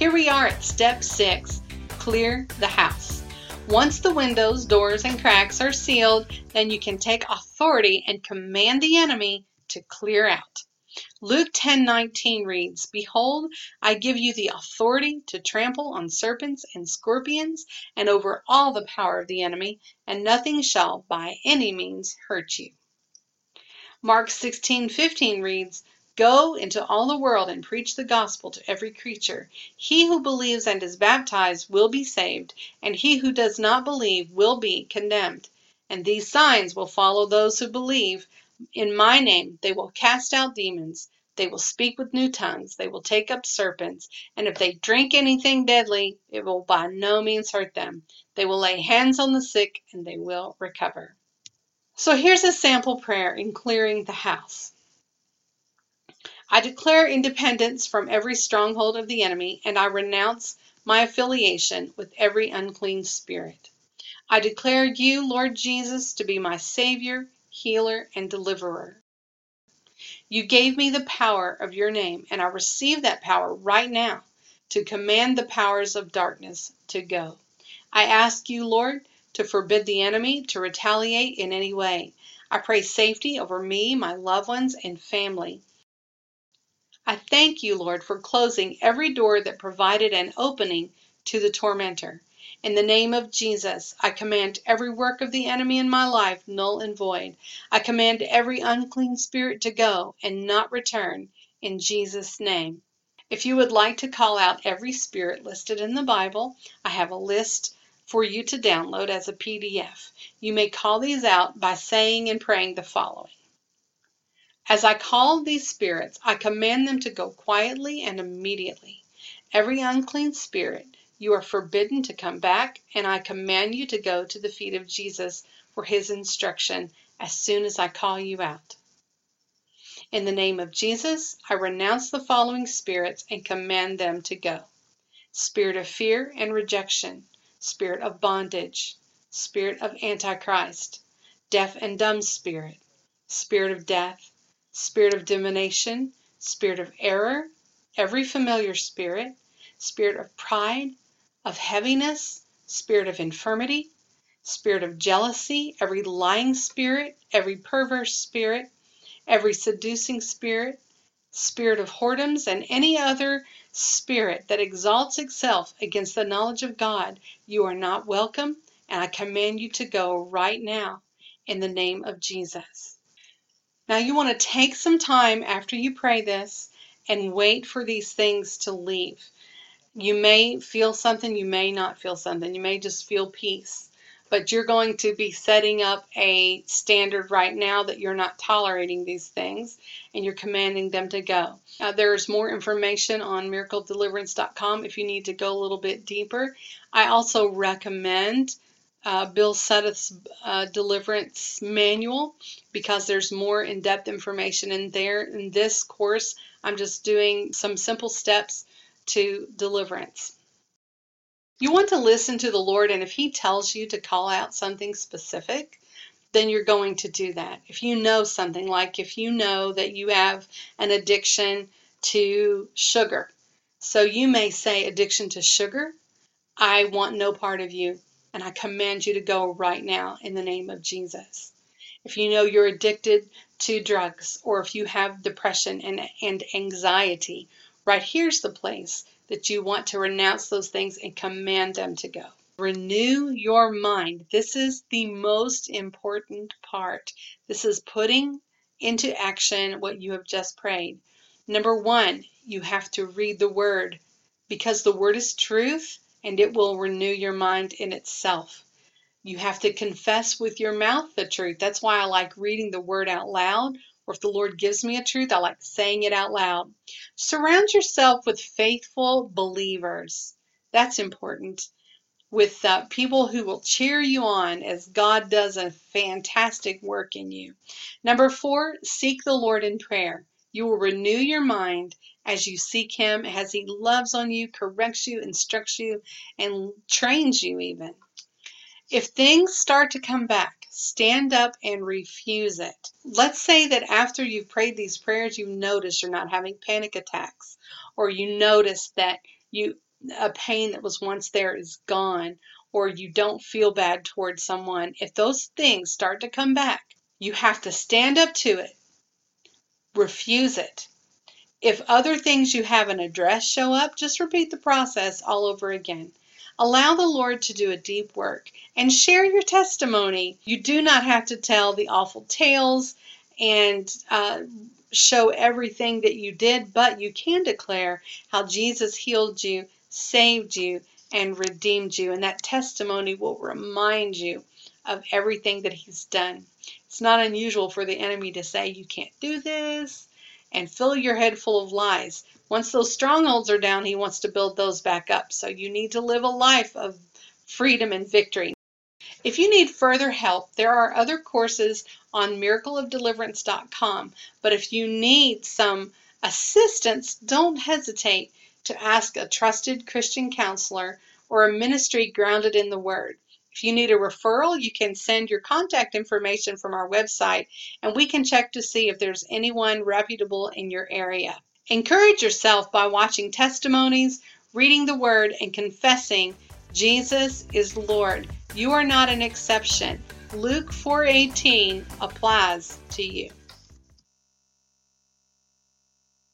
Here we are at step 6, clear the house. Once the windows, doors, and cracks are sealed, then you can take authority and command the enemy to clear out. Luke 10:19 reads, "Behold, I give you the authority to trample on serpents and scorpions and over all the power of the enemy, and nothing shall by any means hurt you." Mark 16:15 reads, "Go into all the world and preach the gospel to every creature. He who believes and is baptized will be saved, and he who does not believe will be condemned. And these signs will follow those who believe. In my name they will cast out demons. They will speak with new tongues. They will take up serpents. And if they drink anything deadly, it will by no means hurt them. They will lay hands on the sick and they will recover." So here's a sample prayer in clearing the house. I declare independence from every stronghold of the enemy, and I renounce my affiliation with every unclean spirit. I declare you, Lord Jesus, to be my Savior, healer, and deliverer. You gave me the power of your name, and I receive that power right now to command the powers of darkness to go. I ask you, Lord, to forbid the enemy to retaliate in any way. I pray safety over me, my loved ones, and family. I thank you, Lord, for closing every door that provided an opening to the tormentor. In the name of Jesus, I command every work of the enemy in my life null and void. I command every unclean spirit to go and not return in Jesus' name. If you would like to call out every spirit listed in the Bible, I have a list for you to download as a PDF. You may call these out by saying and praying the following. As I call these spirits, I command them to go quietly and immediately. Every unclean spirit, you are forbidden to come back, and I command you to go to the feet of Jesus for his instruction as soon as I call you out. In the name of Jesus, I renounce the following spirits and command them to go. Spirit of fear and rejection, spirit of bondage, spirit of Antichrist, deaf and dumb spirit, spirit of death, spirit of divination, spirit of error, every familiar spirit, spirit of pride, of heaviness, spirit of infirmity, spirit of jealousy, every lying spirit, every perverse spirit, every seducing spirit, spirit of whoredoms, and any other spirit that exalts itself against the knowledge of God. You are not welcome, and I command you to go right now in the name of Jesus. Now you want to take some time after you pray this and wait for these things to leave. You may feel something, you may not feel something, you may just feel peace. But you're going to be setting up a standard right now that you're not tolerating these things and you're commanding them to go. There's more information on miracledeliverance.com if you need to go a little bit deeper. I also recommend Bill Sudduth's Deliverance Manual because there's more in-depth information in there. In this course, I'm just doing some simple steps to deliverance. You want to listen to the Lord, and if he tells you to call out something specific, then you're going to do that. If you know something, like if you know that you have an addiction to sugar, so you may say, addiction to sugar, I want no part of you, and I command you to go right now in the name of Jesus. If you know you're addicted to drugs, or if you have depression and anxiety, right here's the place that you want to renounce those things and command them to go. Renew your mind. This is the most important part. This is putting into action what you have just prayed. Number 1, you have to read the Word, because the Word is truth and it will renew your mind in itself. You have to confess with your mouth the truth. That's why I like reading the Word out loud, or if the Lord gives me a truth, I like saying it out loud. Surround yourself with faithful believers. That's important. With people who will cheer you on as God does a fantastic work in you. Number 4, seek the Lord in prayer. You will renew your mind as you seek him, as he loves on you, corrects you, instructs you, and trains you even. If things start to come back, stand up and refuse it. Let's say that after you've prayed these prayers, you notice you're not having panic attacks, or you notice that a pain that was once there is gone, or you don't feel bad towards someone, if those things start to come back, you have to stand up to it, refuse it. If other things you haven't addressed show up, just repeat the process all over again. Allow the Lord to do a deep work and share your testimony. You do not have to tell the awful tales and show everything that you did, but you can declare how Jesus healed you, saved you, and redeemed you. And that testimony will remind you of everything that He's done. It's not unusual for the enemy to say, you can't do this, and fill your head full of lies. Once those strongholds are down, he wants to build those back up. So you need to live a life of freedom and victory. If you need further help, there are other courses on miracleofdeliverance.com. But if you need some assistance, don't hesitate to ask a trusted Christian counselor or a ministry grounded in the Word. If you need a referral, you can send your contact information from our website, and we can check to see if there's anyone reputable in your area. Encourage yourself by watching testimonies, reading the Word, and confessing Jesus is Lord. You are not an exception. Luke 4:18 applies to you.